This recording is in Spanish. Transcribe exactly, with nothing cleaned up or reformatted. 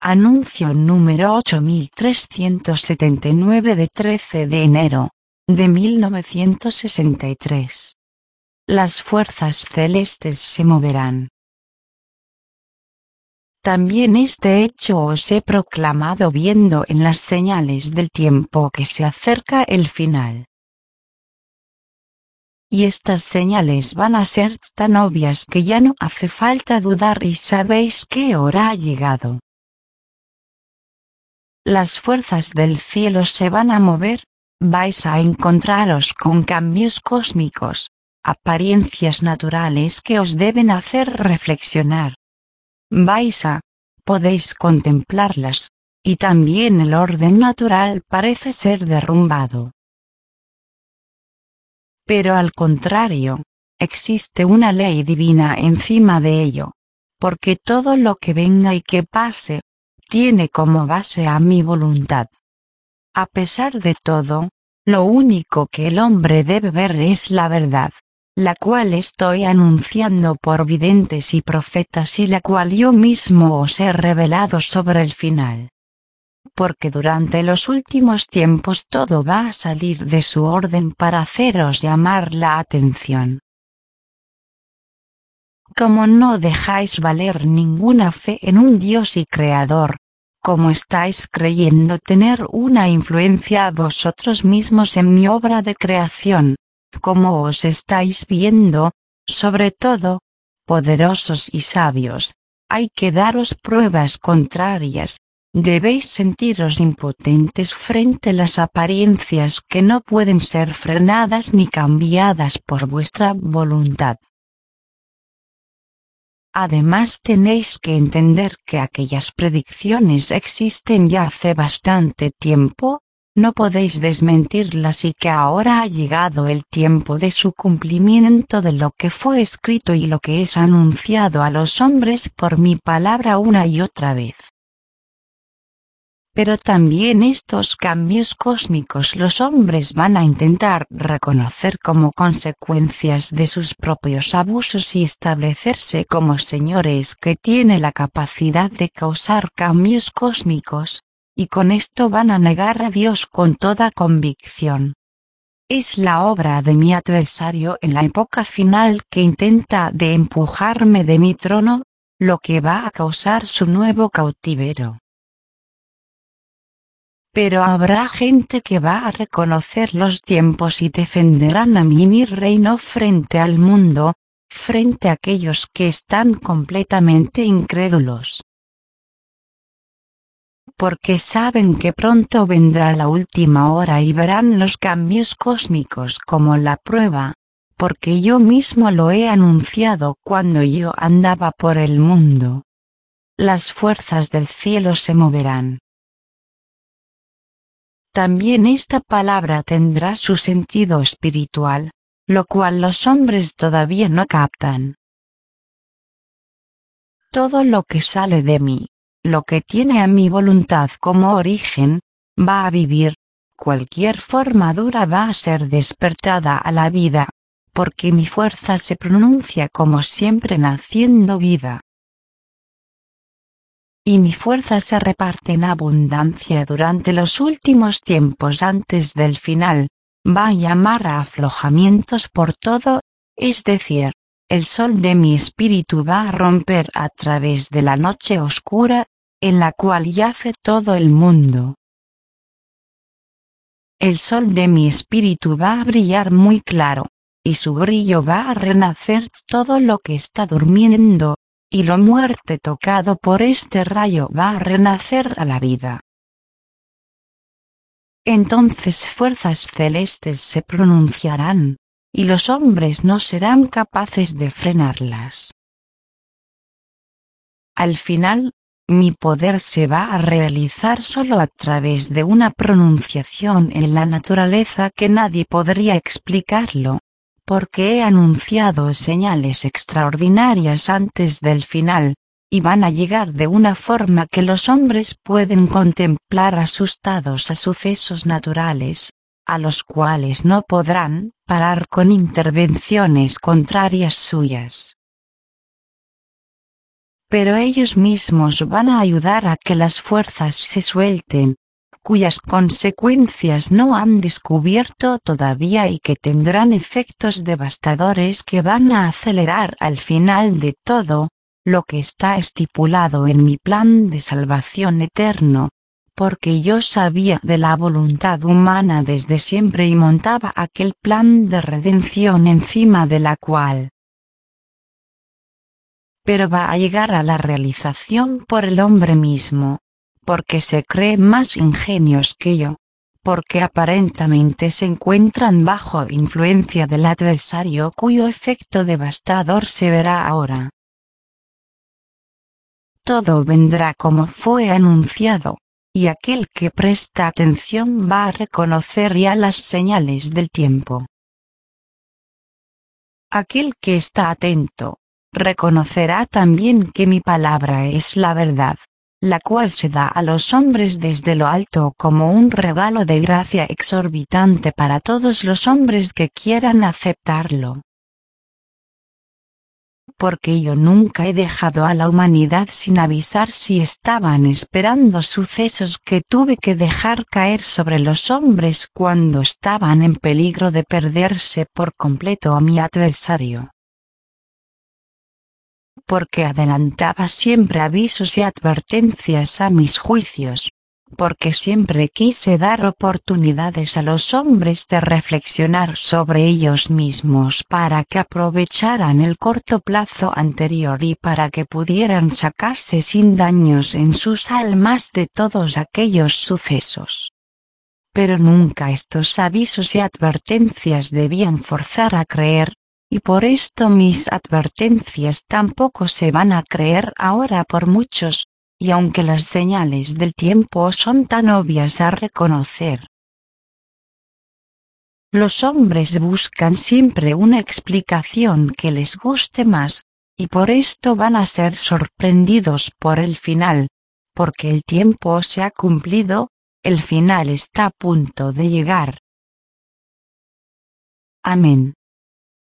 Anuncio número ocho mil trescientos setenta y nueve de trece de enero de mil novecientos sesenta y tres. Las fuerzas celestes se moverán. También este hecho os he proclamado viendo en las señales del tiempo que se acerca el final. Y estas señales van a ser tan obvias que ya no hace falta dudar y sabéis qué hora ha llegado. Las fuerzas del cielo se van a mover, vais a encontraros con cambios cósmicos, apariencias naturales que os deben hacer reflexionar. Vais a, podéis contemplarlas, y también el orden natural parece ser derrumbado. Pero al contrario, existe una ley divina encima de ello, porque todo lo que venga y que pase, tiene como base a mi voluntad. A pesar de todo, lo único que el hombre debe ver es la verdad, la cual estoy anunciando por videntes y profetas y la cual yo mismo os he revelado sobre el final. Porque durante los últimos tiempos todo va a salir de su orden para haceros llamar la atención. Como no dejáis valer ninguna fe en un Dios y Creador, como estáis creyendo tener una influencia vosotros mismos en mi obra de creación, como os estáis viendo, sobre todo, poderosos y sabios, hay que daros pruebas contrarias, debéis sentiros impotentes frente a las apariencias que no pueden ser frenadas ni cambiadas por vuestra voluntad. Además tenéis que entender que aquellas predicciones existen ya hace bastante tiempo, no podéis desmentirlas y que ahora ha llegado el tiempo de su cumplimiento de lo que fue escrito y lo que es anunciado a los hombres por mi palabra una y otra vez. Pero también estos cambios cósmicos los hombres van a intentar reconocer como consecuencias de sus propios abusos y establecerse como señores que tienen la capacidad de causar cambios cósmicos, y con esto van a negar a Dios con toda convicción. Es la obra de mi adversario en la época final que intenta de empujarme de mi trono, lo que va a causar su nuevo cautiverio. Pero habrá gente que va a reconocer los tiempos y defenderán a mí mi reino frente al mundo, frente a aquellos que están completamente incrédulos. Porque saben que pronto vendrá la última hora y verán los cambios cósmicos como la prueba, porque yo mismo lo he anunciado cuando yo andaba por el mundo. Las fuerzas del cielo se moverán. También esta palabra tendrá su sentido espiritual, lo cual los hombres todavía no captan. Todo lo que sale de mí, lo que tiene a mi voluntad como origen, va a vivir, cualquier forma dura va a ser despertada a la vida, porque mi fuerza se pronuncia como siempre naciendo vida. Y mi fuerza se reparte en abundancia durante los últimos tiempos antes del final, va a llamar a aflojamientos por todo, es decir, el sol de mi espíritu va a romper a través de la noche oscura, en la cual yace todo el mundo. El sol de mi espíritu va a brillar muy claro, y su brillo va a renacer todo lo que está durmiendo, y lo muerte tocado por este rayo va a renacer a la vida. Entonces fuerzas celestes se pronunciarán, y los hombres no serán capaces de frenarlas. Al final, mi poder se va a realizar solo a través de una pronunciación en la naturaleza que nadie podría explicarlo, porque he anunciado señales extraordinarias antes del final, y van a llegar de una forma que los hombres pueden contemplar asustados a sucesos naturales, a los cuales no podrán parar con intervenciones contrarias suyas. pero ellos mismos van a ayudar a que las fuerzas se suelten, cuyas consecuencias no han descubierto todavía y que tendrán efectos devastadores que van a acelerar al final de todo, lo que está estipulado en mi plan de salvación eterno, porque yo sabía de la voluntad humana desde siempre y montaba aquel plan de redención encima de la cual. Pero va a llegar a la realización por el hombre mismo, porque se cree más ingenios que yo, porque aparentemente se encuentran bajo influencia del adversario cuyo efecto devastador se verá ahora. Todo vendrá como fue anunciado, y aquel que presta atención va a reconocer ya las señales del tiempo. Aquel que está atento, reconocerá también que mi palabra es la verdad, la cual se da a los hombres desde lo alto como un regalo de gracia exorbitante para todos los hombres que quieran aceptarlo. Porque yo nunca he dejado a la humanidad sin avisar si estaban esperando sucesos que tuve que dejar caer sobre los hombres cuando estaban en peligro de perderse por completo a mi adversario. Porque adelantaba siempre avisos y advertencias a mis juicios, porque siempre quise dar oportunidades a los hombres de reflexionar sobre ellos mismos para que aprovecharan el corto plazo anterior y para que pudieran sacarse sin daños en sus almas de todos aquellos sucesos. Pero nunca estos avisos y advertencias debían forzar a creer, y por esto mis advertencias tampoco se van a creer ahora por muchos, y aunque las señales del tiempo son tan obvias a reconocer. Los hombres buscan siempre una explicación que les guste más, y por esto van a ser sorprendidos por el final, porque el tiempo se ha cumplido, el final está a punto de llegar. Amén.